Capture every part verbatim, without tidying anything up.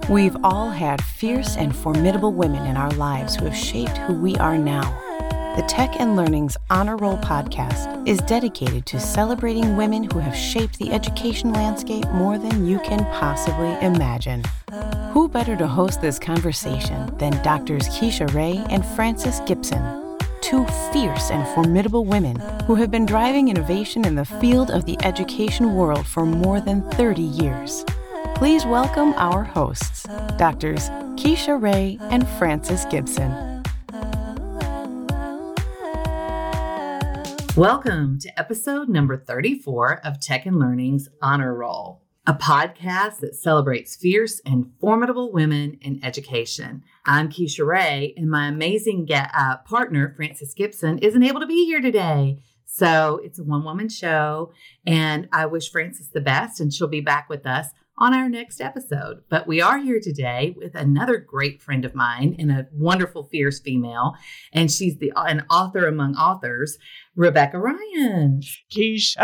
We've all had fierce and formidable women in our lives who have shaped who we are now. The Tech and Learning's Honor Roll podcast is dedicated to celebrating women who have shaped the education landscape more than you can possibly imagine. Who better to host this conversation than Doctors Keisha Ray and Frances Gibson, two fierce and formidable women who have been driving innovation in the field of the education world for more than thirty years. Please welcome our hosts, Doctors Keisha Ray and Frances Gibson. Welcome to episode number thirty-four of Tech and Learning's Honor Roll, a podcast that celebrates fierce and formidable women in education. I'm Keisha Ray, and my amazing get, uh, partner, Frances Gibson, isn't able to be here today. So it's a one-woman show, and I wish Frances the best, and she'll be back with us on our next episode. But we are here today with another great friend of mine and a wonderful, fierce female. And she's the an author among authors, Rebecca Ryan. Keisha!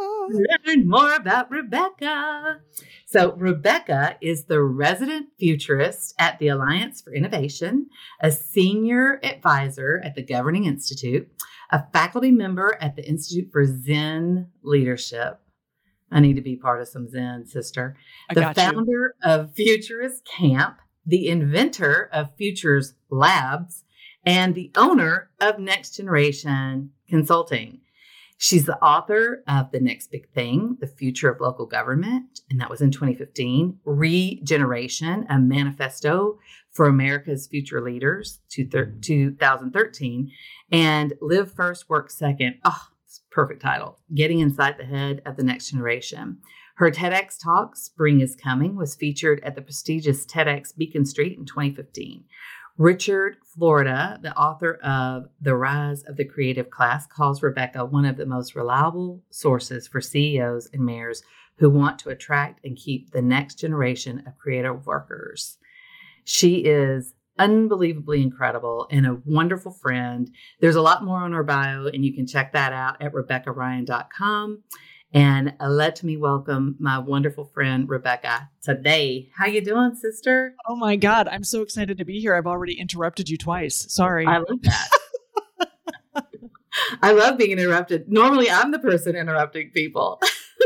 Learn more about Rebecca. So Rebecca is the resident futurist at the Alliance for Innovation, a senior advisor at the Governing Institute, a faculty member at the Institute for Zen Leadership. I need to be part of some Zen, sister. I the got founder you. of Futurist Camp, the inventor of Futures Labs, and the owner of Next Generation Consulting. She's the author of The Next Big Thing, The Future of Local Government, and that was in twenty fifteen. Regeneration, a manifesto for America's future leaders, two thousand thirteen. And Live First, Work Second. Oh, perfect title. Getting Inside the Head of the Next Generation. Her TEDx talk, Spring is Coming, was featured at the prestigious TEDx Beacon Street in twenty fifteen. Richard Florida, the author of The Rise of the Creative Class, calls Rebecca one of the most reliable sources for C E Os and mayors who want to attract and keep the next generation of creative workers. She is unbelievably incredible and a wonderful friend. There's a lot more on her bio, and you can check that out at rebecca ryan dot com. And let me welcome my wonderful friend, Rebecca, today. How you doing, sister? Oh my God, I'm so excited to be here. I've already interrupted you twice. Sorry. I love that. I love being interrupted. Normally, I'm the person interrupting people.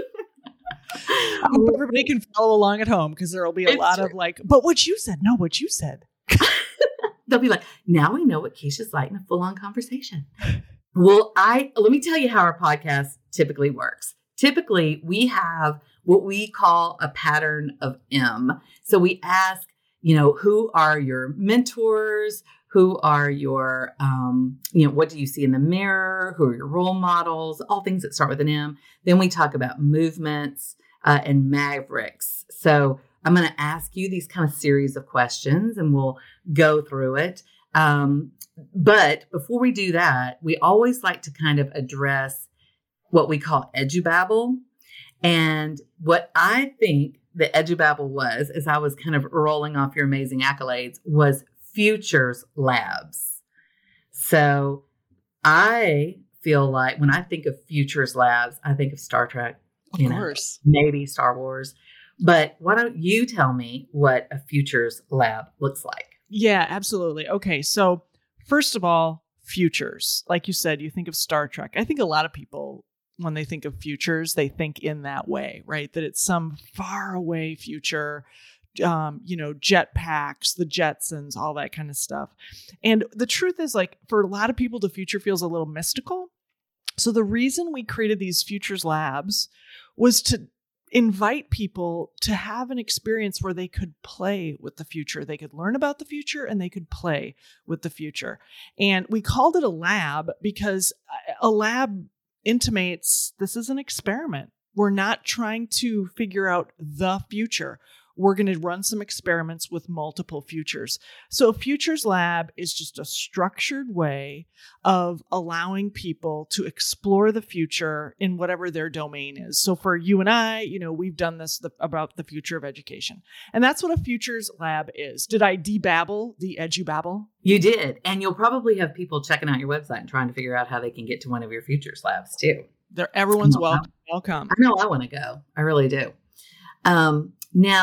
I hope everybody can follow along at home because there will be a It's lot true. of like, but what you said, no, what you said. They'll be like, now we know what Keisha's like in a full-on conversation. Well, I let me tell you how our podcast typically works. Typically, we have what we call a pattern of M. So we ask, you know, who are your mentors? Who are your, um, you know, what do you see in the mirror? Who are your role models? All things that start with an M. Then we talk about movements uh, and mavericks. So I'm going to ask you these kind of series of questions and we'll go through it. Um, but before we do that, we always like to kind of address what we call edubabble. And what I think the edubabble was, as I was kind of rolling off your amazing accolades, was Futures Labs. So I feel like when I think of Futures Labs, I think of Star Trek, Of you course. know, maybe Star Wars. But why don't you tell me what a Futures Lab looks like? Yeah, absolutely. Okay. So first of all, futures. Like you said, you think of Star Trek. I think a lot of people, when they think of futures, they think in that way, right? That it's some far away future, um, you know, jetpacks, the Jetsons, all that kind of stuff. And the truth is, like, for a lot of people, the future feels a little mystical. So the reason we created these Futures Labs was to invite people to have an experience where they could play with the future. They could learn about the future and they could play with the future. And we called it a lab because a lab intimates this is an experiment. We're not trying to figure out the future. We're going to run some experiments with multiple futures. So Futures Lab is just a structured way of allowing people to explore the future in whatever their domain is. So for you and I, you know, we've done this the, about the future of education. And that's what a Futures Lab is. Did I debabble the edubabble? You did. And you'll probably have people checking out your website and trying to figure out how they can get to one of your Futures Labs too. They're, everyone's I know, welcome. welcome. I know I want to go. I really do. Um, now,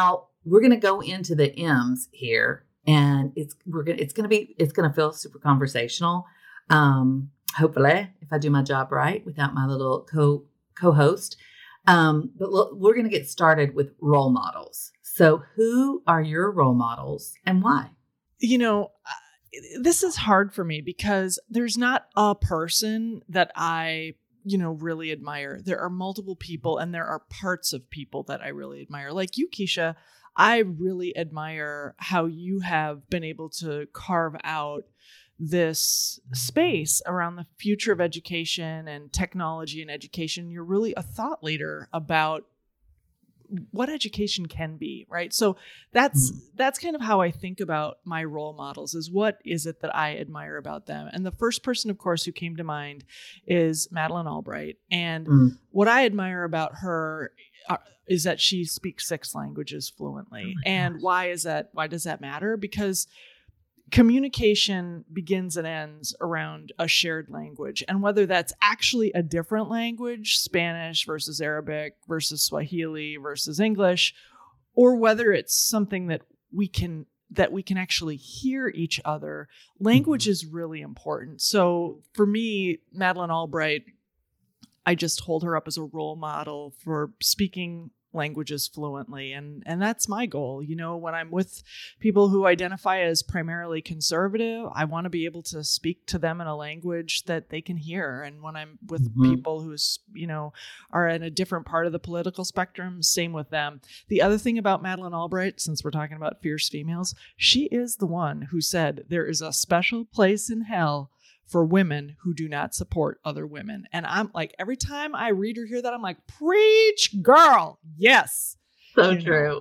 we're going to go into the M's here, and it's we're gonna it's gonna be it's gonna feel super conversational. Um, hopefully, if I do my job right without my little co co-host. Um, but look, we're going to get started with role models. So, who are your role models and why? You know, this is hard for me because there's not a person that I, you know, really admire. There are multiple people, and there are parts of people that I really admire. Like you, Keisha, I really admire how you have been able to carve out this space around the future of education and technology and education. You're really a thought leader about what education can be, right? So that's mm. that's kind of how I think about my role models, is what is it that I admire about them? And the first person, of course, who came to mind is Madeleine Albright. And mm. what I admire about her uh, is that she speaks six languages fluently. Oh and why is that? Why does that matter? Because communication begins and ends around a shared language. And whether that's actually a different language, Spanish versus Arabic versus Swahili versus English, or whether it's something that we can that we can actually hear each other, language is really important. So for me, Madeleine Albright, I just hold her up as a role model for speaking languages fluently. And, and that's my goal. You know, when I'm with people who identify as primarily conservative, I want to be able to speak to them in a language that they can hear. And when I'm with mm-hmm. people who's, you know, are in a different part of the political spectrum, same with them. The other thing about Madeleine Albright, since we're talking about fierce females, she is the one who said there is a special place in hell for women who do not support other women. And I'm like, every time I read or hear that, I'm like, preach, girl. Yes. So you true.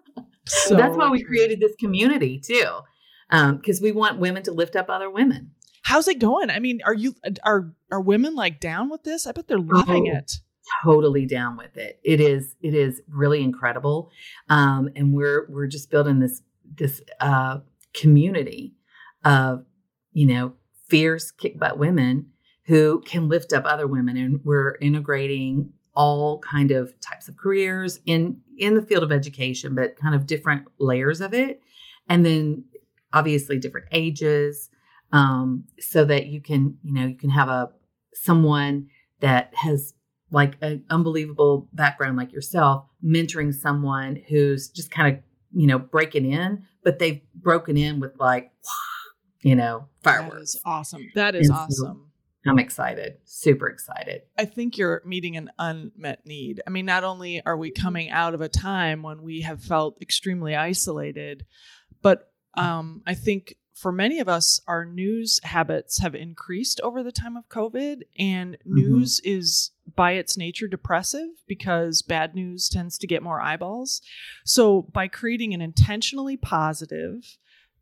So that's why we true. created this community too. Um, because we want women to lift up other women. How's it going? I mean, are you, are, are women like down with this? I bet they're loving oh, it. Totally down with it. It is, it is really incredible. Um, and we're, we're just building this, this, uh, community of, you know, fierce kick butt women who can lift up other women. And we're integrating all kind of types of careers in, in the field of education, but kind of different layers of it. And then obviously different ages, um, so that you can, you know, you can have a, someone that has like an unbelievable background like yourself, mentoring someone who's just kind of, you know, breaking in, but they've broken in with like, you know, fireworks. That is awesome. That is and awesome. So I'm excited, super excited. I think you're meeting an unmet need. I mean, not only are we coming out of a time when we have felt extremely isolated, but um, I think for many of us, our news habits have increased over the time of COVID, and mm-hmm. news is by its nature depressive because bad news tends to get more eyeballs. So by creating an intentionally positive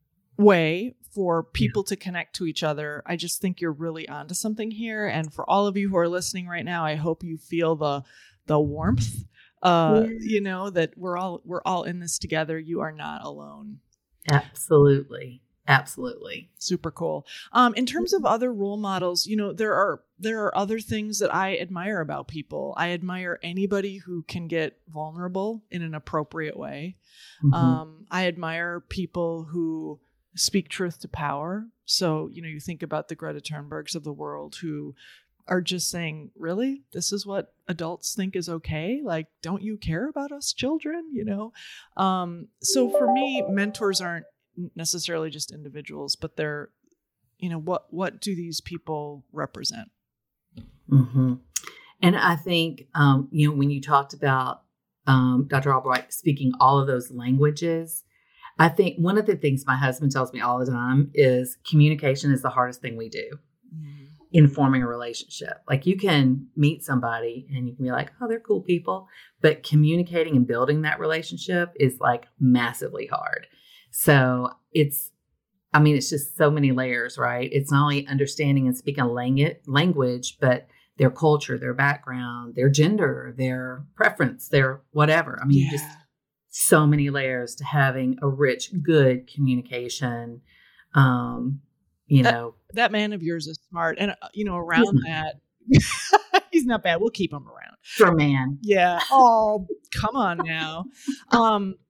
way for people yeah. to connect to each other, I just think you're really onto something here. And for all of you who are listening right now, I hope you feel the the warmth, uh, yeah. you know, that we're all we're all in this together. You are not alone. Absolutely. Absolutely. Super cool. Um, in terms of other role models, you know, there are there are other things that I admire about people. I admire anybody who can get vulnerable in an appropriate way. Mm-hmm. Um, I admire people who speak truth to power. So, you know, you think about the Greta Thunbergs of the world who are just saying, really, this is what adults think is okay? Like, don't you care about us children? You know? Um, so for me, mentors aren't necessarily just individuals, but they're, you know, what, what do these people represent? Mm-hmm. And I think, um, you know, when you talked about um, Doctor Albright speaking all of those languages, I think one of the things my husband tells me all the time is communication is the hardest thing we do mm-hmm. in forming a relationship. Like you can meet somebody and you can be like, oh, they're cool people. But communicating and building that relationship is like massively hard. So it's, I mean, it's just so many layers, right? It's not only understanding and speaking a lang- language, but their culture, their background, their gender, their preference, their whatever. I mean, yeah. just so many layers to having a rich, good communication. Um, you that, know, that man of yours is smart. And, uh, you know, around that, he's not bad. We'll keep him around. For a man. Yeah. Oh, come on now. Um,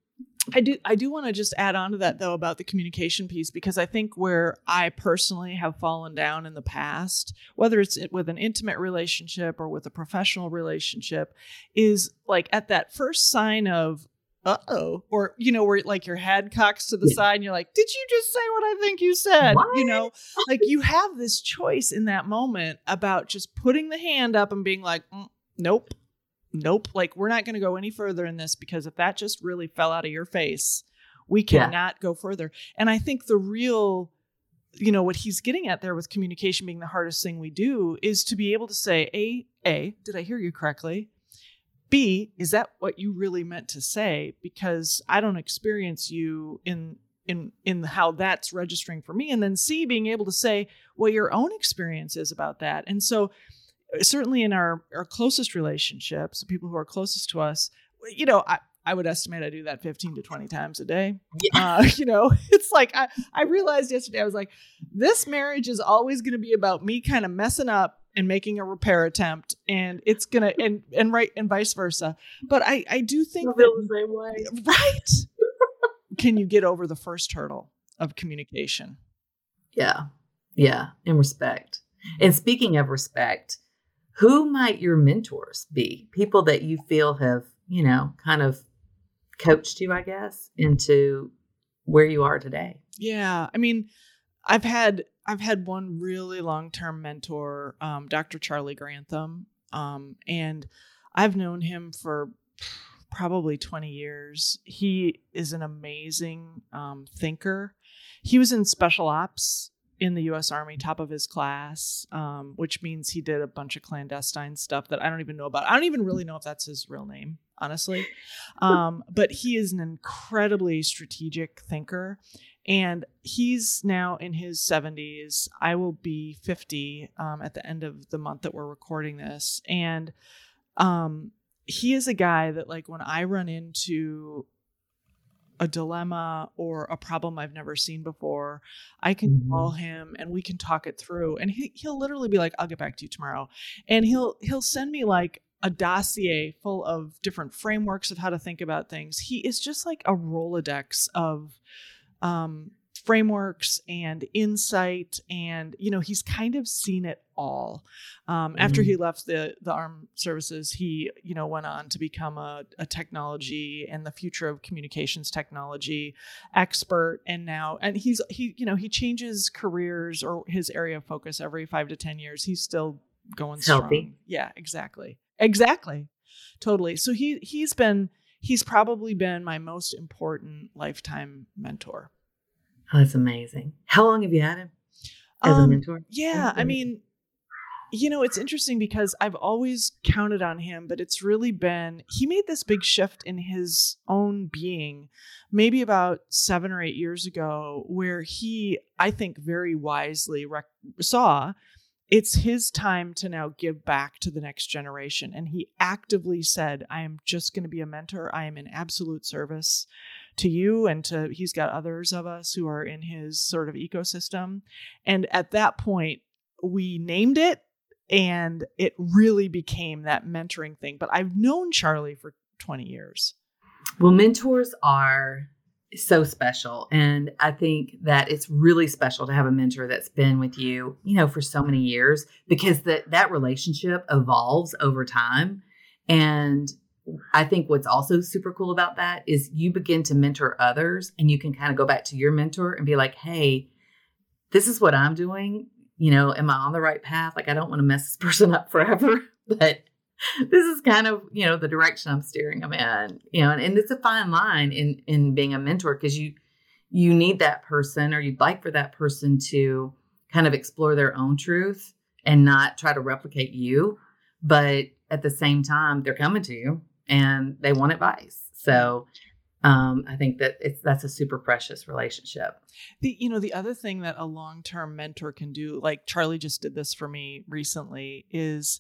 I do I do want to just add on to that, though, about the communication piece, because I think where I personally have fallen down in the past, whether it's with an intimate relationship or with a professional relationship, is like at that first sign of uh-oh, or, you know, where like your head cocks to the yeah. side and you're like, did you just say what I think you said? What? You know, like you have this choice in that moment about just putting the hand up and being like, mm, nope. Nope. Like, we're not going to go any further in this, because if that just really fell out of your face, we cannot yeah. go further. And I think the real, you know, what he's getting at there with communication being the hardest thing we do is to be able to say, A, A, did I hear you correctly? B, is that what you really meant to say? Because I don't experience you in, in, in how that's registering for me. And then C, being able to say what your own experience is about that. And so certainly in our, our closest relationships, people who are closest to us, you know, I, I would estimate I do that fifteen to twenty times a day. Yeah. Uh, you know, it's like, I, I realized yesterday, I was like, this marriage is always going to be about me kind of messing up and making a repair attempt. And it's going to, and, and right. And vice versa. But I, I do think that, the same way. Right. Can you get over the first hurdle of communication? Yeah. Yeah. And respect. And speaking of respect, who might your mentors be? People that you feel have, you know, kind of coached you, I guess, into where you are today. Yeah. I mean, I've had, I've had one really long-term mentor, um, Doctor Charlie Grantham. Um, and I've known him for probably twenty years. He is an amazing, um, thinker. He was in special ops in the U S Army, top of his class, um, which means he did a bunch of clandestine stuff that I don't even know about. I don't even really know if that's his real name, honestly. Um, but he is an incredibly strategic thinker, and he's now in his seventies. I will be fifty um, at the end of the month that we're recording this. And um, he is a guy that, like, when I run into a dilemma or a problem I've never seen before, I can mm-hmm. call him and we can talk it through. And he, he'll literally be like, I'll get back to you tomorrow. And he'll, he'll send me like a dossier full of different frameworks of how to think about things. He is just like a Rolodex of, um, frameworks and insight. And, you know, he's kind of seen it all. Um, mm-hmm. After he left the, the armed services, he, you know, went on to become a, a technology and the future of communications technology expert. And now, and he's, he, you know, he changes careers or his area of focus every five to ten years. He's still going strong. Healthy. Yeah, exactly. Exactly. Totally. So he, he's been, he's probably been my most important lifetime mentor. Oh, that's amazing. How long have you had him as um, a mentor? Yeah. I mean, you know, it's interesting because I've always counted on him, but it's really been, he made this big shift in his own being, maybe about seven or eight years ago, where he, I think very wisely rec- saw it's his time to now give back to the next generation. And he actively said, I am just going to be a mentor. I am in absolute service to you and to, he's got others of us who are in his sort of ecosystem. And at that point, we named it and it really became that mentoring thing. But I've known Charlie for twenty years. Well, mentors are so special. And I think that it's really special to have a mentor that's been with you, you know, for so many years, because that, that relationship evolves over time. And I think what's also super cool about that is you begin to mentor others and you can kind of go back to your mentor and be like, hey, this is what I'm doing. You know, am I on the right path? Like, I don't want to mess this person up forever, but this is kind of, you know, the direction I'm steering them in, you know, and, and it's a fine line in, in being a mentor, because you, you need that person, or you'd like for that person to kind of explore their own truth and not try to replicate you. But at the same time, they're coming to you and they want advice. So um, I think that it's, that's a super precious relationship. The, you know, the other thing that a long-term mentor can do, like Charlie just did this for me recently, is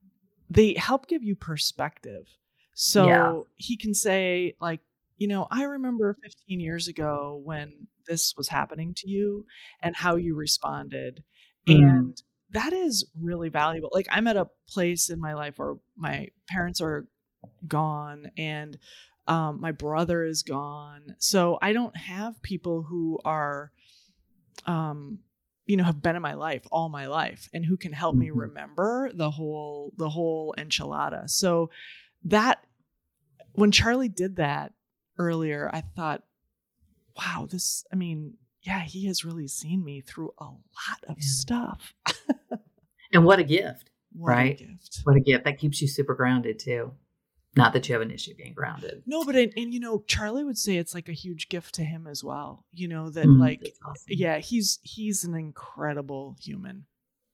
they help give you perspective. So yeah. He can say, like, you know, I remember fifteen years ago when this was happening to you and how you responded. Mm. And that is really valuable. Like, I'm at a place in my life where my parents are gone and Um, my brother is gone. So I don't have people who are, um, you know, have been in my life all my life and who can help mm-hmm. me remember the whole, the whole enchilada. So that when Charlie did that earlier, I thought, wow, this, I mean, yeah, he has really seen me through a lot of yeah. stuff. And what a gift, what right? A gift. What a gift. That keeps you super grounded too. Not that you have an issue being grounded. No, but, and, and you know, Charlie would say it's like a huge gift to him as well. You know, that mm, like, awesome. yeah, he's, he's an incredible human.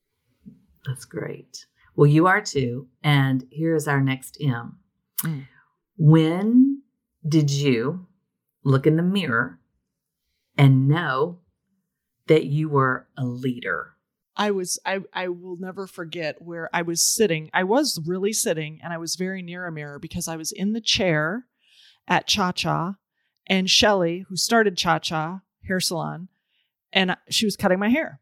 That's great. Well, you are too. And here's our next M. Mm. When did you look in the mirror and know that you were a leader? I was, I, I will never forget where I was sitting. I was really sitting and I was very near a mirror because I was in the chair at Cha Cha, and Shelly, who started Cha Cha Hair Salon, and she was cutting my hair.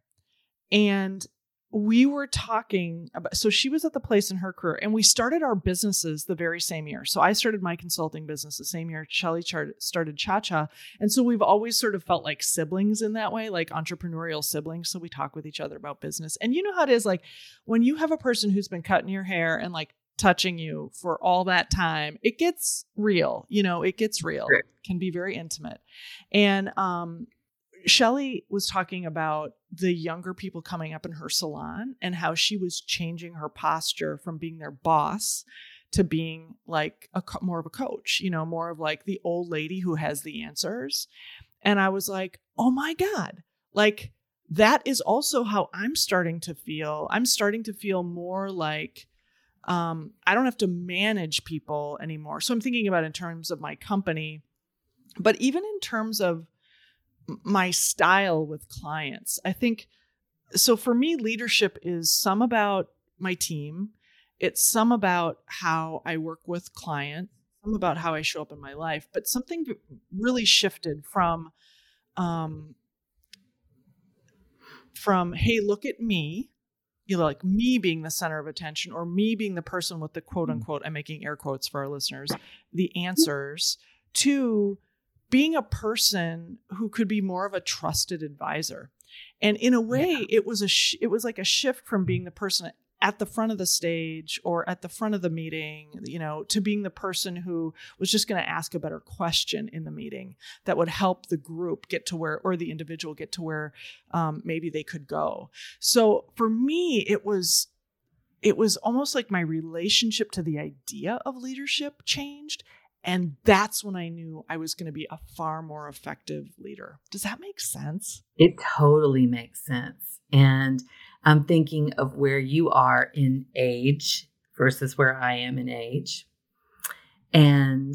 And we were talking about, so she was at the place in her career and we started our businesses the very same year. So I started my consulting business the same year Shelly started Cha Cha. And so we've always sort of felt like siblings in that way, like entrepreneurial siblings. So we talk with each other about business. And you know how it is, like when you have a person who's been cutting your hair and like touching you for all that time, it gets real, you know, it gets real, it can be very intimate. And, um, Shelly was talking about the younger people coming up in her salon and how she was changing her posture from being their boss to being like a more of a coach, you know, more of like the old lady who has the answers. And I was like, oh my God, like that is also how I'm starting to feel. I'm starting to feel more like um, I don't have to manage people anymore. So I'm thinking about it in terms of my company, but even in terms of my style with clients. I think, so for me, leadership is some about my team. It's some about how I work with clients, some about how I show up in my life, but something really shifted from, um, from, hey, look at me, you know, like me being the center of attention or me being the person with the quote unquote, I'm making air quotes for our listeners, the answers, to being a person who could be more of a trusted advisor. And in a way, yeah. it was a sh- it was like a shift from being the person at the front of the stage or at the front of the meeting, you know, to being the person who was just going to ask a better question in the meeting that would help the group get to where, or the individual get to where um, maybe they could go. So for me, it was, it was almost like my relationship to the idea of leadership changed. And that's when I knew I was going to be a far more effective leader. Does that make sense? It totally makes sense. And I'm thinking of where you are in age versus where I am in age. And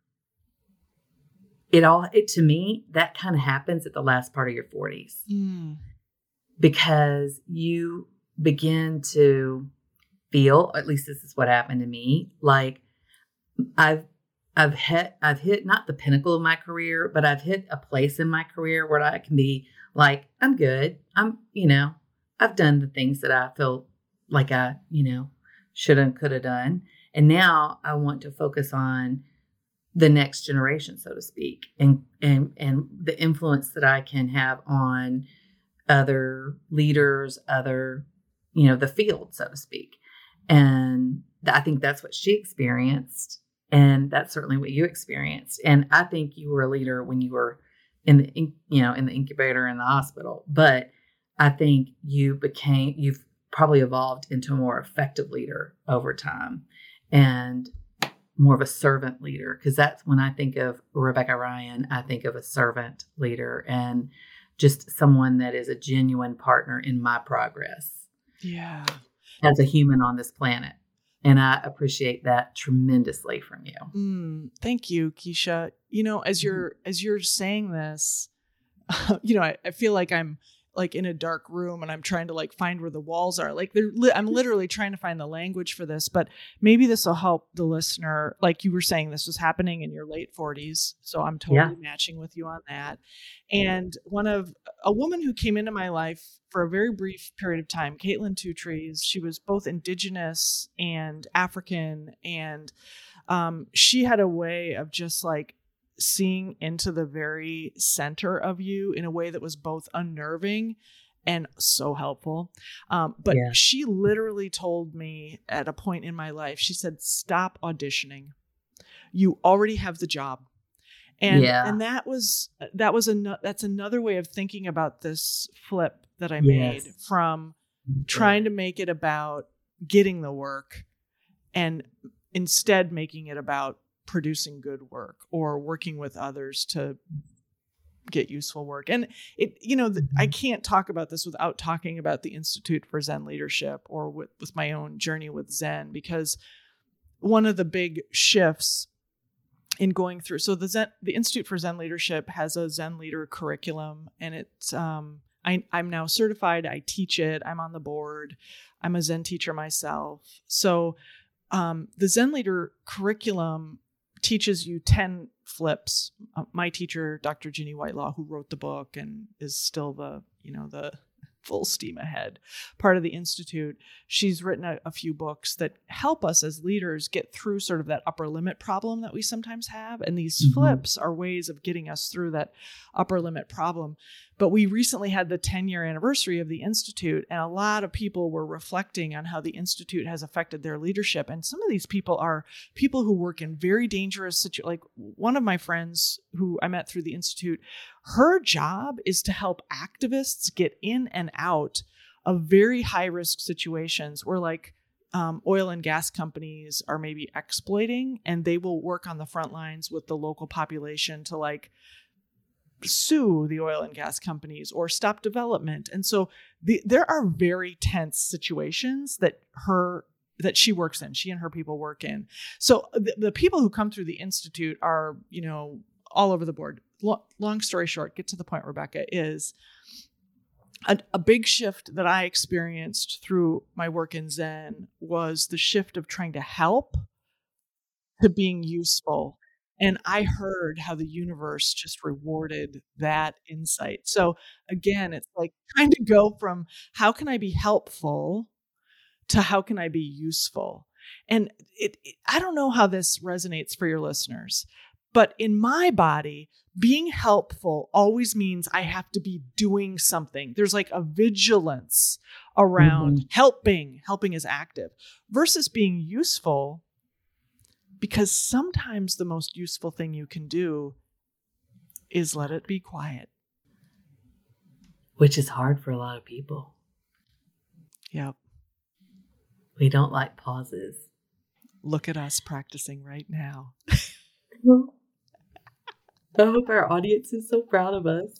it all, it to me, that kind of happens at the last part of your forties. Mm. Because you begin to feel, at least this is what happened to me, like I've I've hit, I've hit not the pinnacle of my career, but I've hit a place in my career where I can be like, I'm good. I'm, you know, I've done the things that I feel like I, you know, should and could have done. And now I want to focus on the next generation, so to speak, and, and, and the influence that I can have on other leaders, other, you know, the field, so to speak. And I think that's what she experienced. And that's certainly what you experienced. And I think you were a leader when you were in the, you know, in the incubator in the hospital. But I think you became, you've probably evolved into a more effective leader over time and more of a servant leader. Because that's when I think of Rebecca Ryan, I think of a servant leader and just someone that is a genuine partner in my progress. Yeah. As a human on this planet. And I appreciate that tremendously from you. Mm, thank you, Keisha. You know, as you're mm-hmm. as you're saying this, uh, you know, I, I feel like I'm like in a dark room and I'm trying to like find where the walls are. Like they're li- I'm literally trying to find the language for this, but maybe this will help the listener. Like you were saying, this was happening in your late forties. So I'm totally yeah. matching with you on that. And one of a woman who came into my life for a very brief period of time, Caitlin Two Trees, she was both Indigenous and African and Um, she had a way of just like seeing into the very center of you in a way that was both unnerving and so helpful. Um, but Yeah. she literally told me at a point in my life, she said, stop auditioning. You already have the job. And, Yeah. and that was, that was, an, that's another way of thinking about this flip that I Yes. made from trying to make it about getting the work and instead making it about producing good work or working with others to get useful work. And it, you know, the, I can't talk about this without talking about the Institute for Zen Leadership or with, with my own journey with Zen, because one of the big shifts in going through, so the Zen, the Institute for Zen Leadership has a Zen leader curriculum, and it's, um, I, I'm now certified. I teach it. I'm on the board. I'm a Zen teacher myself. So um, the Zen leader curriculum teaches you ten flips. Uh, my teacher, Doctor Ginny Whitelaw, who wrote the book and is still the, you know, the full steam ahead part of the Institute. She's written a, a few books that help us as leaders get through sort of that upper limit problem that we sometimes have. And these mm-hmm. flips are ways of getting us through that upper limit problem. But we recently had the ten year anniversary of the Institute, and a lot of people were reflecting on how the Institute has affected their leadership. And some of these people are people who work in very dangerous situations. Like one of my friends who I met through the Institute, her job is to help activists get in and out of very high risk situations where like um, oil and gas companies are maybe exploiting, and they will work on the front lines with the local population to like sue the oil and gas companies or stop development. And so the, there are very tense situations that her that she works in, she and her people work in. So the, the people who come through the Institute are, you know, all over the board. Lo- long story short, get to the point, Rebecca, is a, a big shift that I experienced through my work in Zen was the shift of trying to help to being useful. And I heard how the universe just rewarded that insight. So again, it's like trying to go from how can I be helpful to how can I be useful? And it, it, I don't know how this resonates for your listeners, but in my body, being helpful always means I have to be doing something. There's like a vigilance around mm-hmm. helping. Helping is active versus being useful. Because sometimes the most useful thing you can do is let it be quiet. Which is hard for a lot of people. Yep. We don't like pauses. Look at us practicing right now. I hope our audience is so proud of us.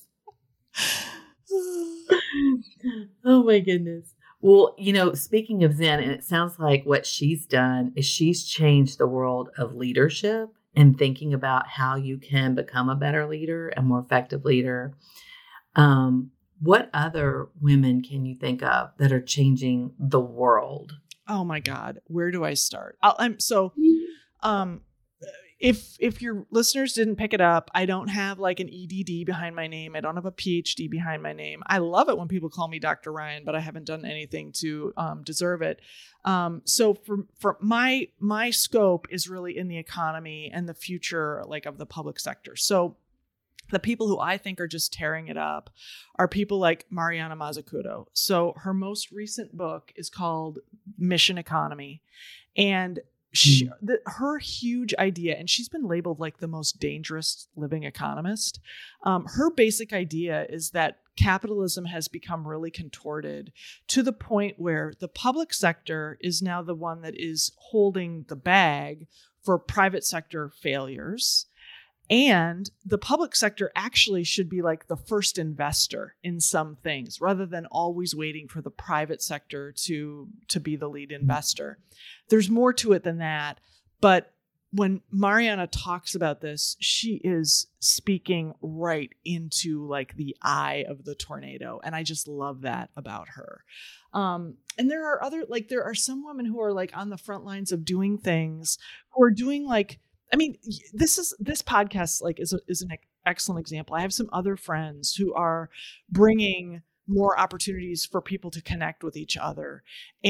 Oh my goodness. Well, you know, speaking of Zen, and it sounds like what she's done is she's changed the world of leadership and thinking about how you can become a better leader, a more effective leader. Um, what other women can you think of that are changing the world? Oh my God, where do I start? I'll, I'm so, um, if if your listeners didn't pick it up, I don't have like an E D D behind my name. I don't have a P H D behind my name. I love it when people call me Doctor Ryan, but I haven't done anything to um, deserve it. Um, so for for my my scope is really in the economy and the future, like of the public sector. So the people who I think are just tearing it up are people like Mariana Mazzucato. So her most recent book is called Mission Economy, and She, the, her huge idea, and she's been labeled like the most dangerous living economist. Um, her basic idea is that capitalism has become really contorted to the point where the public sector is now the one that is holding the bag for private sector failures. And the public sector actually should be like the first investor in some things rather than always waiting for the private sector to, to be the lead investor. There's more to it than that. But when Mariana talks about this, she is speaking right into like the eye of the tornado. And I just love that about her. Um, and there are other, like there are some women who are like on the front lines of doing things, who are doing like, I mean, this is this podcast like is a, is an excellent example. I have some other friends who are bringing more opportunities for people to connect with each other. And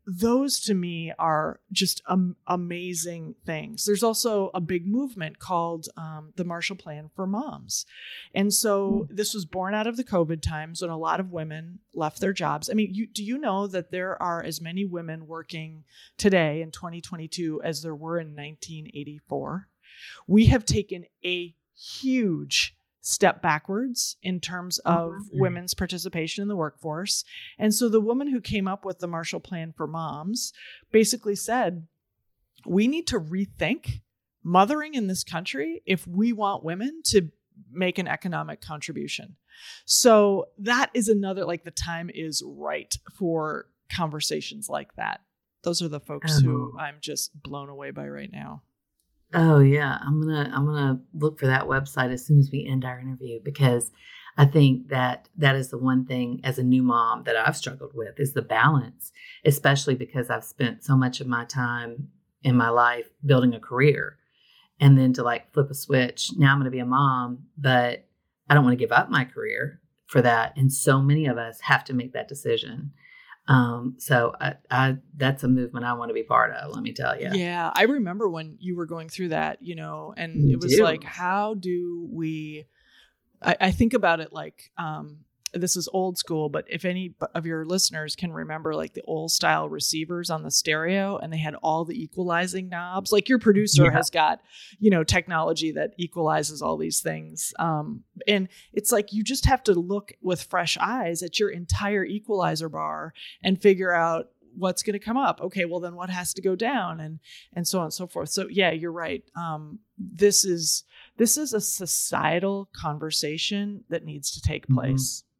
those to me are just um, amazing things. There's also a big movement called um, the Marshall Plan for Moms. And so this was born out of the COVID times when a lot of women left their jobs. I mean, you, do you know that there are as many women working today in twenty twenty-two as there were in nineteen eighty-four? We have taken a huge step backwards in terms of mm-hmm. women's participation in the workforce. And so the woman who came up with the Marshall Plan for Moms basically said, we need to rethink mothering in this country if we want women to make an economic contribution. So that is another, like the time is right for conversations like that. Those are the folks oh. who I'm just blown away by right now. Oh yeah, I'm gonna I'm gonna look for that website as soon as we end our interview, because I think that that is the one thing as a new mom that I've struggled with is the balance, especially because I've spent so much of my time in my life building a career, and then to like flip a switch. Now I'm going to be a mom, but I don't want to give up my career for that, and so many of us have to make that decision. Um, so I, I, that's a movement I want to be part of, let me tell you. Yeah. I remember when you were going through that, you know, and you it was do. like, how do we, I, I think about it like, um, this is old school, but if any of your listeners can remember like the old style receivers on the stereo and they had all the equalizing knobs, like your producer yeah. has got, you know, technology that equalizes all these things. Um, and it's like, you just have to look with fresh eyes at your entire equalizer bar and figure out what's going to come up. Okay, well then what has to go down, and, and so on and so forth. So yeah, you're right. Um, this is, this is a societal conversation that needs to take place. Mm-hmm.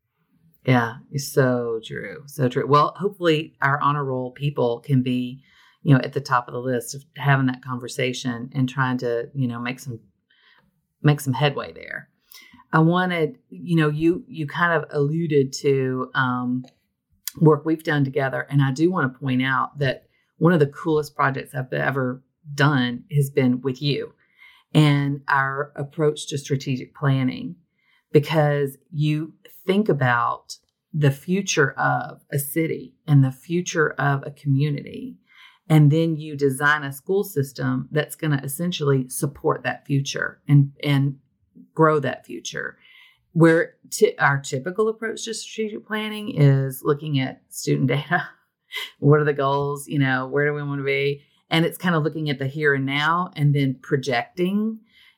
Yeah, it's so true. So true. Well, hopefully our honor roll people can be, you know, at the top of the list of having that conversation and trying to, you know, make some, make some headway there. I wanted, you know, you, you kind of alluded to um, work we've done together. And I do want to point out that one of the coolest projects I've ever done has been with you and our approach to strategic planning, because you think about the future of a city and the future of a community, and then you design a school system that's going to essentially support that future and, and grow that future. Where t- our typical approach to strategic planning is looking at student data. What are the goals? You know, where do we want to be? And it's kind of looking at the here and now and then projecting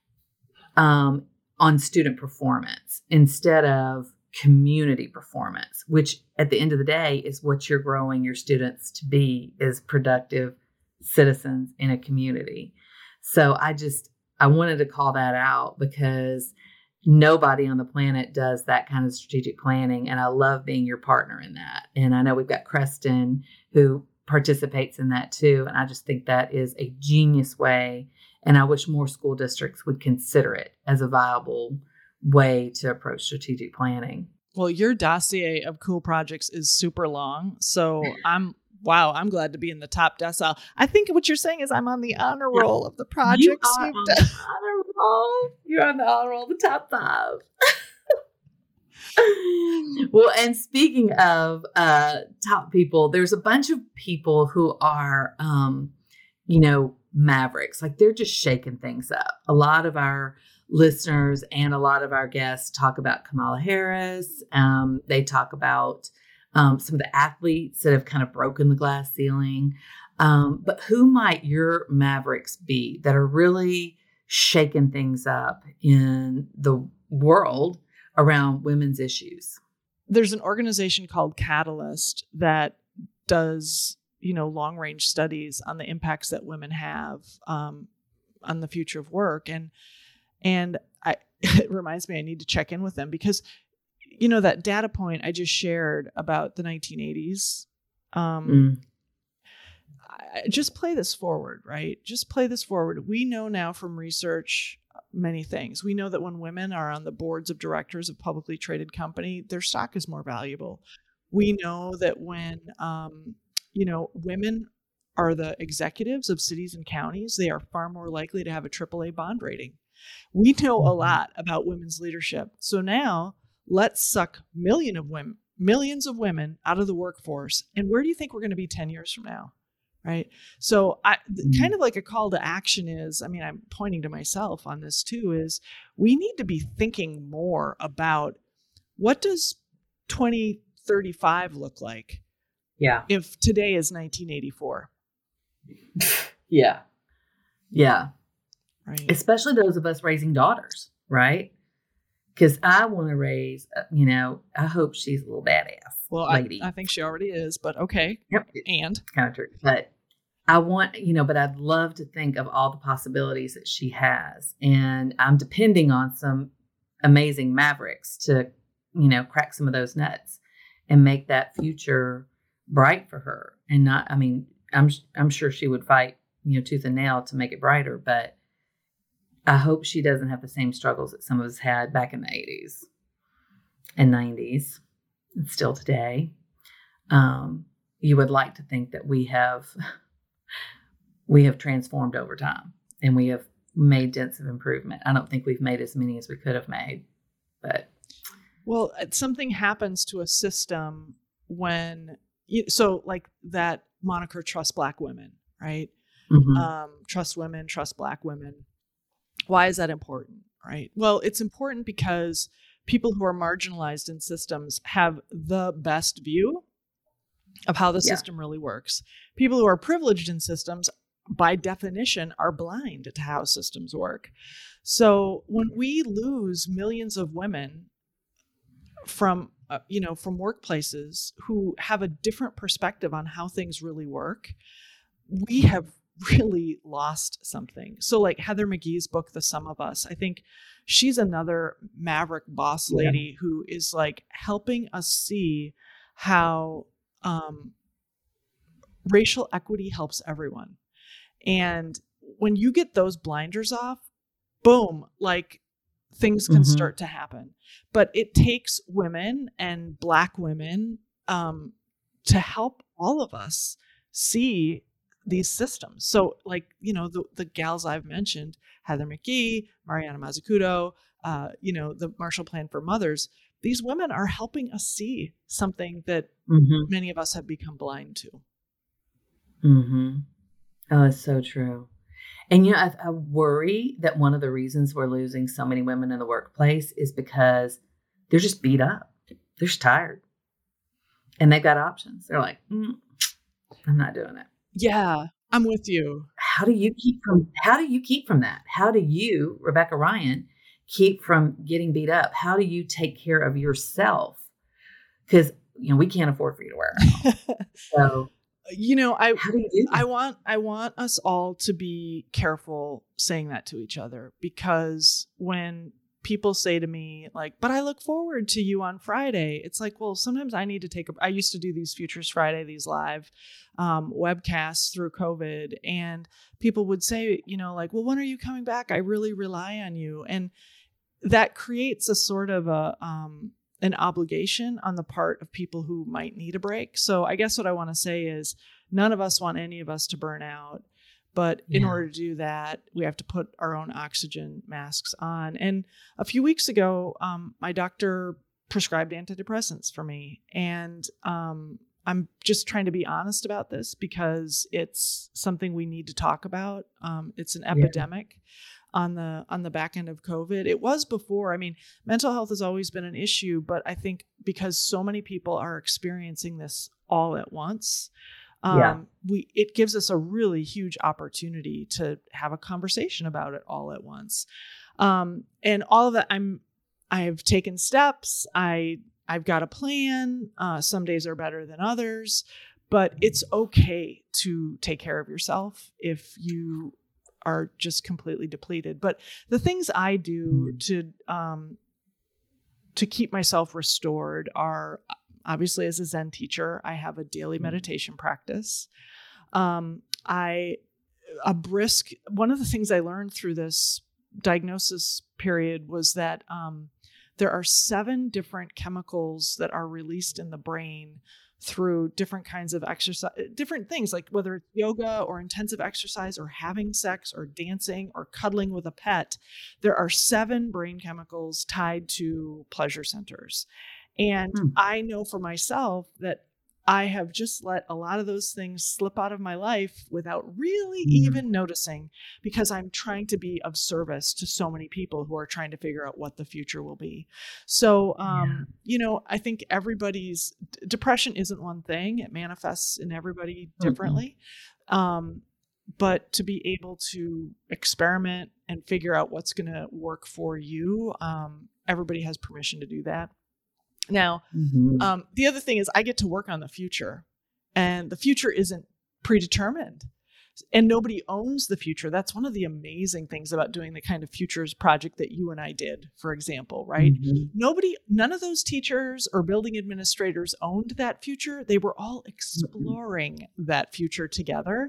um, on student performance instead of community performance, which at the end of the day is what you're growing your students to be, is productive citizens in a community. So I just, I wanted to call that out because nobody on the planet does that kind of strategic planning. And I love being your partner in that. And I know we've got Creston who participates in that too. And I just think that is a genius way. And I wish more school districts would consider it as a viable way to approach strategic planning. Well, your dossier of cool projects is super long. So I'm, wow, I'm glad to be in the top decile. I think what you're saying is I'm on the honor roll of the projects you are you've on done. The honor roll. You're on the honor roll, the top five. Well, and speaking of uh, top people, there's a bunch of people who are, um, you know, mavericks. Like they're just shaking things up. A lot of our listeners and a lot of our guests talk about Kamala Harris. Um, they talk about um, some of the athletes that have kind of broken the glass ceiling. Um, but who might your mavericks be that are really shaking things up in the world around women's issues? There's an organization called Catalyst that does, you know, long range studies on the impacts that women have um, on the future of work. And And I, it reminds me, I need to check in with them because, you know, that data point I just shared about the nineteen eighties, um, mm. I, just play this forward, right? Just play this forward. We know now from research many things. We know that when women are on the boards of directors of publicly traded company, their stock is more valuable. We know that when, um, you know, women are the executives of cities and counties, they are far more likely to have a triple A bond rating. We know a lot about women's leadership. So now let's suck million of women, millions of women out of the workforce. And where do you think we're going to be ten years from now? Right. So I mm-hmm. kind of like a call to action is, I mean, I'm pointing to myself on this too, is we need to be thinking more about what does twenty thirty-five look like? Yeah. If today is nineteen eighty-four. Yeah. Yeah. Right. Especially those of us raising daughters, right? Because I want to raise, you know, I hope she's a little badass well, lady. I, I think she already is, but okay. Yep. And kind of true. But I want, you know, but I'd love to think of all the possibilities that she has. And I'm depending on some amazing mavericks to, you know, crack some of those nuts and make that future bright for her. And not, I mean, I'm, I'm sure she would fight, you know, tooth and nail to make it brighter, but I hope she doesn't have the same struggles that some of us had back in the eighties and nineties and still today. Um, you would like to think that we have, we have transformed over time and we have made dents of improvement. I don't think we've made as many as we could have made, but. Well, something happens to a system when, you, so like that moniker, trust Black women, right? Mm-hmm. Um, trust women, trust Black women. Why is that important, right? Well, it's important because people who are marginalized in systems have the best view of how the yeah. system really works. People who are privileged in systems, by definition, are blind to how systems work. So when we lose millions of women from, uh, you know, from workplaces who have a different perspective on how things really work, we have really lost something. So like Heather McGhee's book, The Sum of Us, I think she's another maverick boss lady yeah. who is like helping us see how um, racial equity helps everyone. And when you get those blinders off, boom, like things can mm-hmm. start to happen. But it takes women and Black women um, to help all of us see these systems. So like, you know, the, the gals I've mentioned, Heather McGhee, Mariana Mazzucato, uh, you know, the Marshall Plan for Mothers, these women are helping us see something that mm-hmm. many of us have become blind to. Mm-hmm. Oh, it's so true. And, you know, I, I worry that one of the reasons we're losing so many women in the workplace is because they're just beat up. They're just tired. And they've got options. They're like, mm, I'm not doing it. Yeah, I'm with you. How do you keep from, how do you keep from that? How do you, Rebecca Ryan, keep from getting beat up? How do you take care of yourself? Because, you know, we can't afford for you to wear it. So, you know, I, how do you do that? I want, I want us all to be careful saying that to each other, because when people say to me like, but I look forward to you on Friday. It's like, well, sometimes I need to take a, I used to do these Futures Friday, these live um, webcasts through COVID. And people would say, you know, like, well, when are you coming back? I really rely on you. And that creates a sort of a, um, an obligation on the part of people who might need a break. So I guess what I want to say is none of us want any of us to burn out. But in yeah. order to do that, we have to put our own oxygen masks on. And a few weeks ago, um, my doctor prescribed antidepressants for me. And um, I'm just trying to be honest about this because it's something we need to talk about. Um, it's an epidemic yeah. on the on the back end of COVID. It was before. I mean, mental health has always been an issue, but I think because so many people are experiencing this all at once, Um, yeah. we, it gives us a really huge opportunity to have a conversation about it all at once. Um, and all of that, I'm, I've taken steps. I, I've got a plan. Uh, some days are better than others, but it's okay to take care of yourself if you are just completely depleted. But the things I do to, um, to keep myself restored are, obviously, as a Zen teacher, I have a daily meditation practice. Um, I, a brisk, one of the things I learned through this diagnosis period was that um, there are seven different chemicals that are released in the brain through different kinds of exercise, different things, like whether it's yoga or intensive exercise or having sex or dancing or cuddling with a pet. There are seven brain chemicals tied to pleasure centers. And Hmm. I know for myself that I have just let a lot of those things slip out of my life without really Mm. even noticing, because I'm trying to be of service to so many people who are trying to figure out what the future will be. So, um, you know, I think everybody's d- depression isn't one thing. It manifests in everybody differently. Um, but to be able to experiment and figure out what's going to work for you, um, everybody has permission to do that. Now, Mhm. um, the other thing is I get to work on the future, and the future isn't predetermined, and nobody owns the future. That's one of the amazing things about doing the kind of futures project that you and I did, for example, right? Mhm. Nobody, none of those teachers or building administrators owned that future. They were all exploring that future together.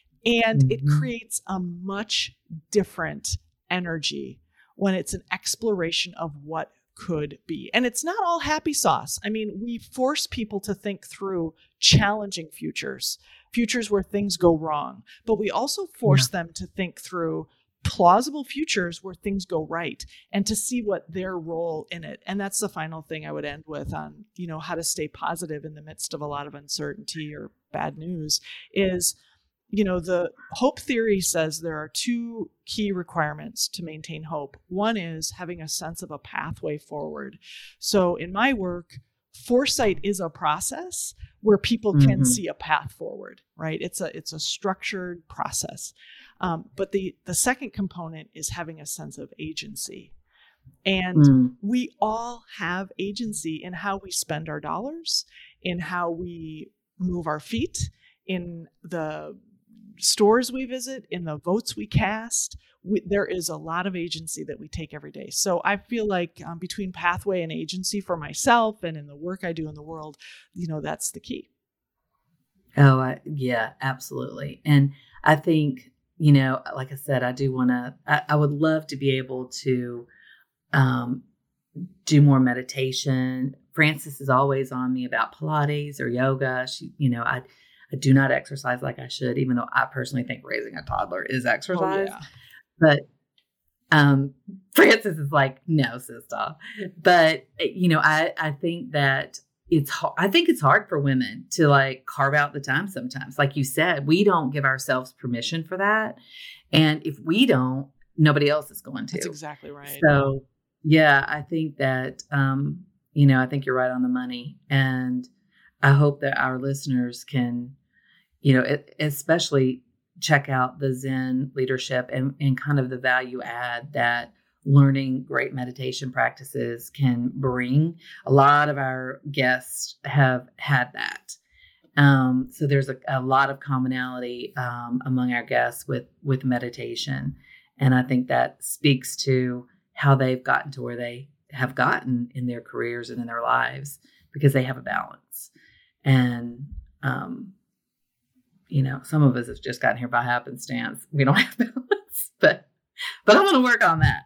And it Mhm. creates a much different energy when it's an exploration of what could be. And it's not all happy sauce. I mean, we force people to think through challenging futures, futures where things go wrong, but we also force them to think through plausible futures where things go right and to see what their role in it. And that's the final thing I would end with on, you know, how to stay positive in the midst of a lot of uncertainty or bad news is, you know, the hope theory says there are two key requirements to maintain hope. One is having a sense of a pathway forward. So in my work, foresight is a process where people can Mhm. see a path forward, right? It's a it's a structured process. Um, but the the second component is having a sense of agency. And Mm. we all have agency in how we spend our dollars, in how we move our feet, in the stores we visit, in the votes we cast. We, there is a lot of agency that we take every day. So I feel like um, between pathway and agency for myself and in the work I do in the world, you know, that's the key. Oh, I, yeah, absolutely. And I think, you know, like I said, I do want to, I, I would love to be able to um, do more meditation. Frances is always on me about Pilates or yoga. She, you know, I, I do not exercise like I should, even though I personally think raising a toddler is exercise. Oh, yeah. But um, Frances is like, no, sister. But, you know, I, I think that it's hard. I think it's hard for women to like carve out the time sometimes. Like you said, we don't give ourselves permission for that. And if we don't, nobody else is going to. That's exactly right. So, yeah, I think that, um, you know, I think you're right on the money. And I hope that our listeners can, you know, it, especially check out the Zen leadership and, and kind of the value add that learning great meditation practices can bring. A lot of our guests have had that. Um, so there's a, a lot of commonality um, among our guests with, with meditation. And I think that speaks to how they've gotten to where they have gotten in their careers and in their lives because they have a balance. And, um, you know, some of us have just gotten here by happenstance. We don't have balance, but, but I'm going to work on that.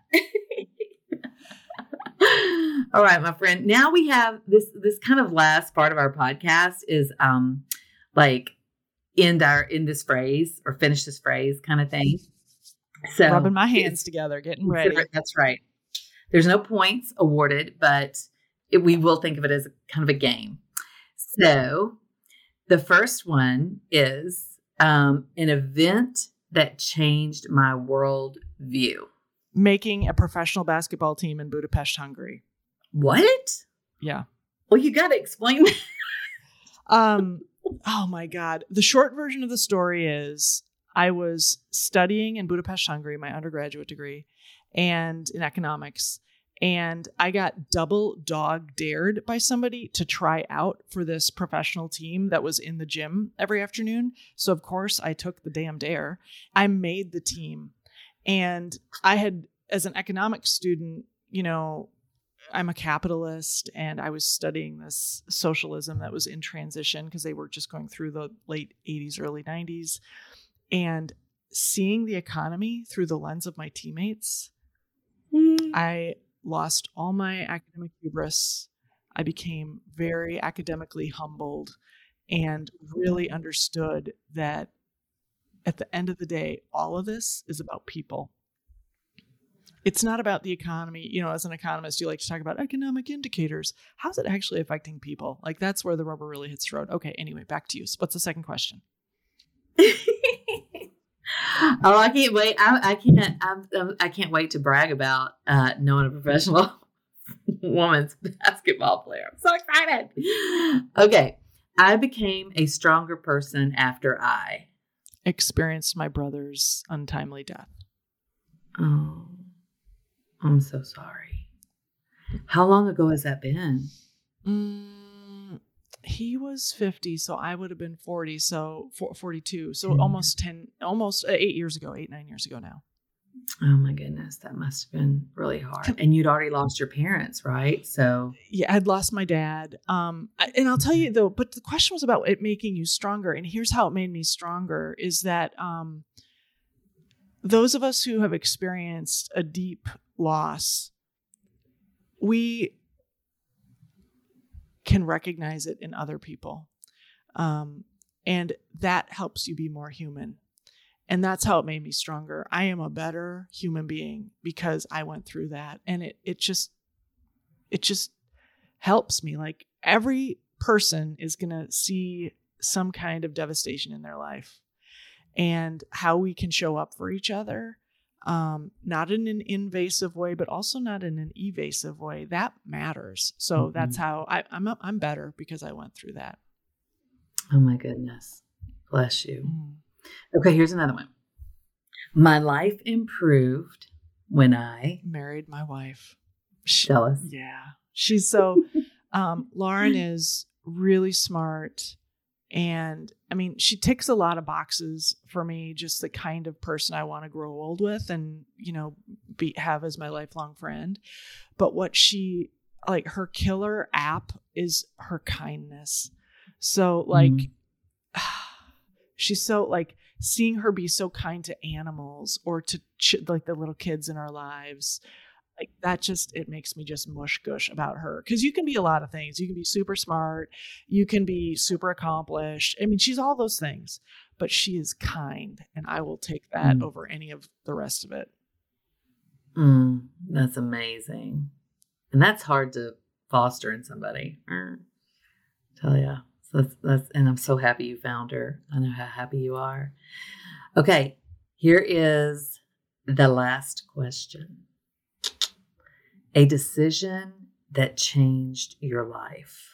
All right, my friend. Now we have this, this kind of last part of our podcast is, um, like end our, in this phrase or finish this phrase kind of thing. So rubbing my hands together, getting ready. That's right. There's no points awarded, but it, we will think of it as a, kind of a game. So the first one is um, an event that changed my world view. Making a professional basketball team in Budapest, Hungary. What? Yeah. Well, you got to explain that. um. Oh my God. The short version of the story is I was studying in Budapest, Hungary, my undergraduate degree, and in economics. And I got double dog dared by somebody to try out for this professional team that was in the gym every afternoon. So of course I took the damn dare. I made the team. And I had, as an economics student, you know, I'm a capitalist and I was studying this socialism that was in transition because they were just going through the late eighties, early nineties. And seeing the economy through the lens of my teammates, mm. I lost all my academic hubris. I became very academically humbled and really understood that at the end of the day, all of this is about people. It's not about the economy. You know, as an economist, you like to talk about economic indicators. How's it actually affecting people? Like, that's where the rubber really hits the road. Okay, anyway, back to you. So what's the second question? Oh, I can't wait. I, I can't, I'm, I'm, I can't wait to brag about uh, knowing a professional women's basketball player. I'm so excited. Okay. I became a stronger person after I experienced my brother's untimely death. Oh, I'm so sorry. How long ago has that been? Mm, he was fifty, so I would have been forty, so forty-two. So mm. almost ten, almost eight years ago, eight, nine years ago now. Oh my goodness, that must have been really hard. And you'd already lost your parents, right? So yeah, I'd lost my dad. Um, and I'll tell you though, but the question was about it making you stronger. And here's how it made me stronger is that um, those of us who have experienced a deep loss, we can recognize it in other people. Um, and that helps you be more human. And that's how it made me stronger. I am a better human being because I went through that. And it it just it just helps me. Like, every person is going to see some kind of devastation in their life, and how we can show up for each other, um, not in an invasive way, but also not in an evasive way. That matters. So mm-hmm. that's how I, I'm I'm better because I went through that. Oh my goodness. Bless you. Mm. Okay, here's another one. My life improved when I married my wife. Tell us. Yeah. She's so, um, Lauren is really smart. And I mean, she ticks a lot of boxes for me, just the kind of person I want to grow old with and, you know, be, have as my lifelong friend. But what she, like, her killer app is her kindness. So like, mm. she's so like seeing her be so kind to animals or to ch- like the little kids in our lives. Like, that just, it makes me just mush gush about her. Cause you can be a lot of things. You can be super smart. You can be super accomplished. I mean, she's all those things, but she is kind, and I will take that mm. over any of the rest of it. Mm, that's amazing. And that's hard to foster in somebody. I tell ya. So that's, that's, and I'm so happy you found her. I know how happy you are. Okay. Here is the last question. A decision that changed your life.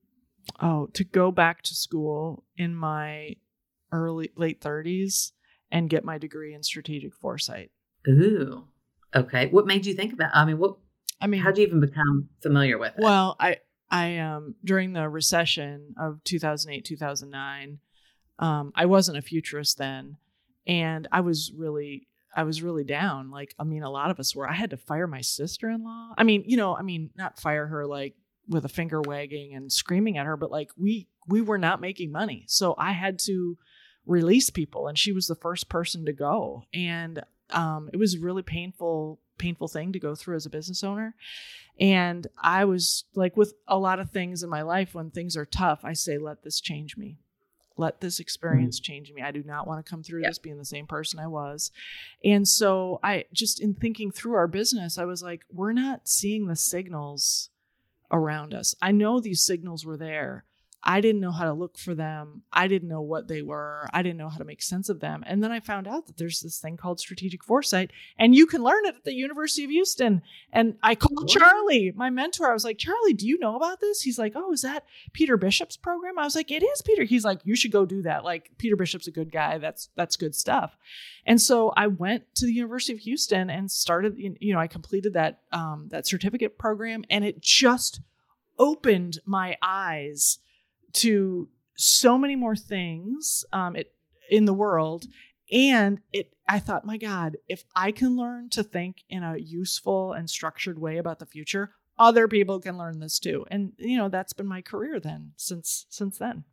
Oh, to go back to school in my early, late thirties and get my degree in strategic foresight. Ooh. Okay. What made you think about, I mean, what, I mean, how'd you even become familiar with it? Well, I, I, um, during the recession of two thousand eight, two thousand nine, um, I wasn't a futurist then. And I was really, I was really down. Like, I mean, a lot of us were. I had to fire my sister-in-law. I mean, you know, I mean, not fire her like with a finger wagging and screaming at her, but like we we were not making money. So I had to release people, and she was the first person to go. And um, it was a really painful, painful thing to go through as a business owner. And I was like, with a lot of things in my life, when things are tough, I say, let this change me. Let this experience mm-hmm. change me. I do not want to come through yep. this being the same person I was. And so I just, in thinking through our business, I was like, we're not seeing the signals around us. I know these signals were there. I didn't know how to look for them. I didn't know what they were. I didn't know how to make sense of them. And then I found out that there's this thing called strategic foresight, and you can learn it at the University of Houston. And I called Charlie, my mentor. I was like, Charlie, do you know about this? He's like, oh, is that Peter Bishop's program? I was like, it is, Peter. He's like, you should go do that. Like, Peter Bishop's a good guy. That's, that's good stuff. And so I went to the University of Houston and started, you know, I completed that, um, that certificate program, and it just opened my eyes to so many more things um, it, in the world. And it, I thought, my God, if I can learn to think in a useful and structured way about the future, other people can learn this too. And, you know, that's been my career then since, since then.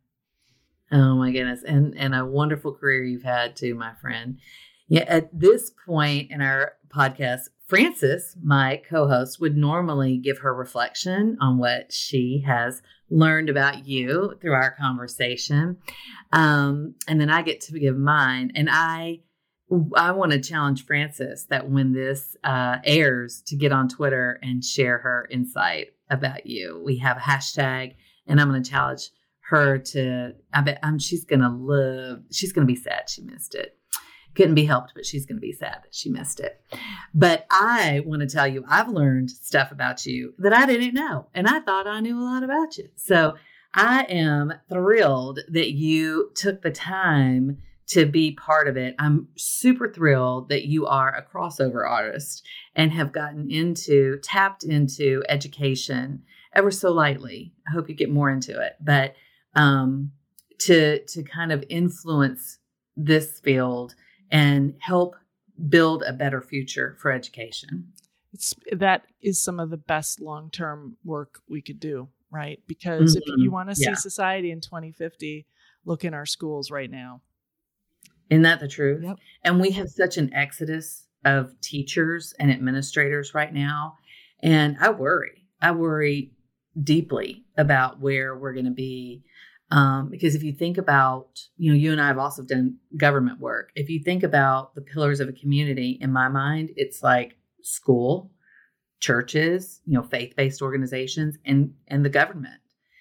Oh my goodness. And, and a wonderful career you've had too, my friend. Yeah. At this point in our podcast, Frances, my co-host, would normally give her reflection on what she has learned about you through our conversation. Um, and then I get to give mine. And I I want to challenge Frances that when this uh, airs, to get on Twitter and share her insight about you. We have a hashtag, and I'm going to challenge her to, I bet um, she's going to love, she's going to be sad she missed it. Couldn't be helped, but she's going to be sad that she missed it. But I want to tell you, I've learned stuff about you that I didn't know, and I thought I knew a lot about you. So I am thrilled that you took the time to be part of it. I'm super thrilled that you are a crossover artist and have gotten into, tapped into education ever so lightly. I hope you get more into it, but um, to to kind of influence this field and help build a better future for education. It's, that is some of the best long-term work we could do, right? Because mm-hmm. if you want to see yeah. society in twenty fifty, look in our schools right now. Isn't that the truth? Yep. And we have such an exodus of teachers and administrators right now. And I worry. I worry deeply about where we're going to be. Um, because if you think about, you know, you and I have also done government work. If you think about the pillars of a community, in my mind, it's like school, churches, you know, faith-based organizations, and, and the government.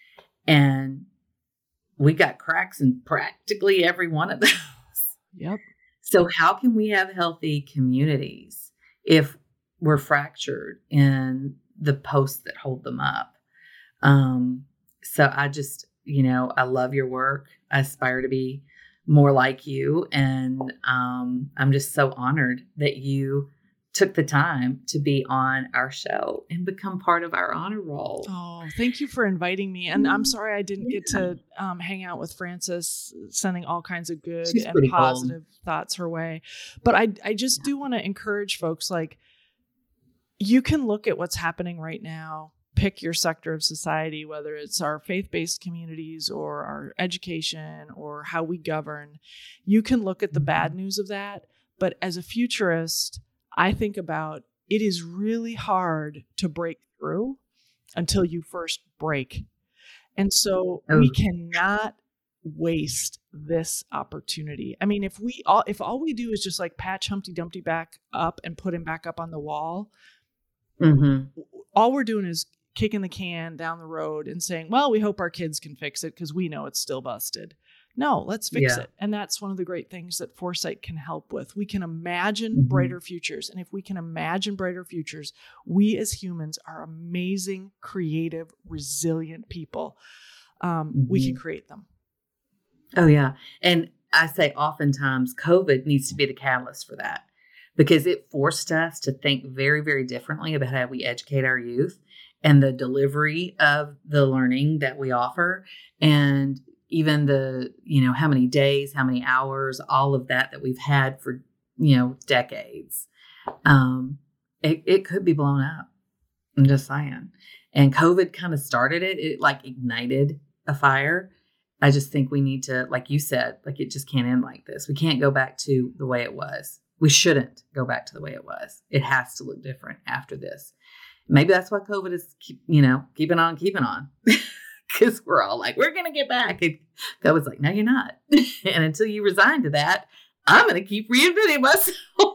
And we got cracks in practically every one of those. Yep. So how can we have healthy communities if we're fractured in the posts that hold them up? Um, so I just, you know, I love your work. I aspire to be more like you. And um, I'm just so honored that you took the time to be on our show and become part of our honor roll. Oh, thank you for inviting me. And I'm sorry I didn't yeah. get to um, hang out with Frances, sending all kinds of good She's and positive cool. thoughts her way. But I, I just yeah. do want to encourage folks, like, you can look at what's happening right now, pick your sector of society, whether it's our faith-based communities or our education or how we govern. You can look at the bad news of that. But as a futurist, I think about, it is really hard to break through until you first break. And so oh. we cannot waste this opportunity. I mean, if we all, if all we do is just like patch Humpty Dumpty back up and put him back up on the wall, mm-hmm. all we're doing is kicking the can down the road and saying, well, we hope our kids can fix it because we know it's still busted. No, let's fix yeah. it. And that's one of the great things that Foresight can help with. We can imagine mm-hmm. brighter futures. And if we can imagine brighter futures, we as humans are amazing, creative, resilient people. Um, mm-hmm. We can create them. Oh, yeah. And I say oftentimes COVID needs to be the catalyst for that, because it forced us to think very, very differently about how we educate our youth and the delivery of the learning that we offer. And even the, you know, how many days, how many hours, all of that that we've had for, you know, decades. Um, it, it could be blown up. I'm just saying. And COVID kind of started it. It like ignited a fire. I just think we need to, like you said, like it just can't end like this. We can't go back to the way it was. We shouldn't go back to the way it was. It has to look different after this. Maybe that's why COVID is, keep, you know, keeping on, keeping on. Because we're all like, we're going to get back. And COVID's like, no, you're not. And until you resign to that, I'm going to keep reinventing myself.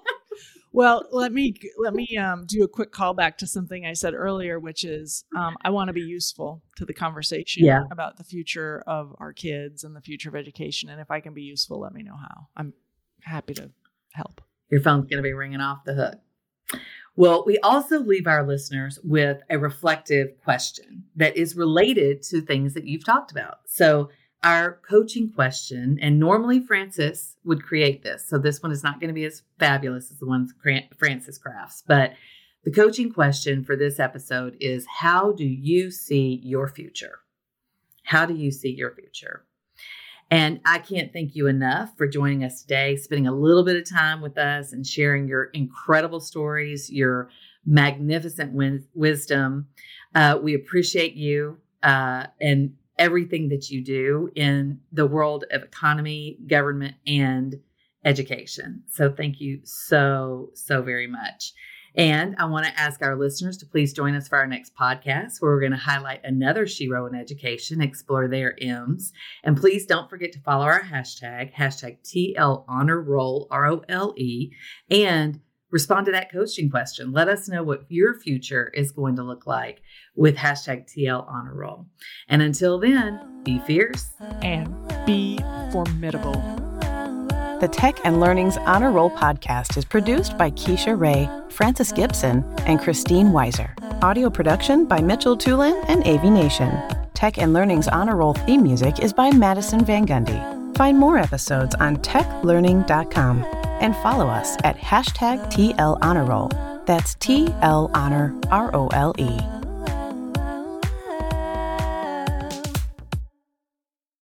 Well, let me let me um, do a quick callback to something I said earlier, which is um, I want to be useful to the conversation yeah. about the future of our kids and the future of education. And if I can be useful, let me know how. I'm happy to help. Your phone's going to be ringing off the hook. Well, we also leave our listeners with a reflective question that is related to things that you've talked about. So our coaching question, and normally Frances would create this, so this one is not going to be as fabulous as the ones Frances crafts, but the coaching question for this episode is, how do you see your future? How do you see your future? And I can't thank you enough for joining us today, spending a little bit of time with us and sharing your incredible stories, your magnificent win- wisdom. Uh, we appreciate you uh, and everything that you do in the world of economy, government, and education. So thank you so, so very much. And I want to ask our listeners to please join us for our next podcast, where we're going to highlight another Shero in education, explore their M's. And please don't forget to follow our hashtag, hashtag T L Honor Roll, R O L E, and respond to that coaching question. Let us know what your future is going to look like with hashtag T L Honor Roll. And until then, be fierce and be formidable. The Tech and Learning's Honor Roll podcast is produced by Keisha Ray, Francis Gibson, and Christine Weiser. Audio production by Mitchell Tulin and A V Nation. Tech and Learning's Honor Roll theme music is by Madison Van Gundy. Find more episodes on tech learning dot com and follow us at hashtag T L Honor Roll. That's T L Honor, R O L E.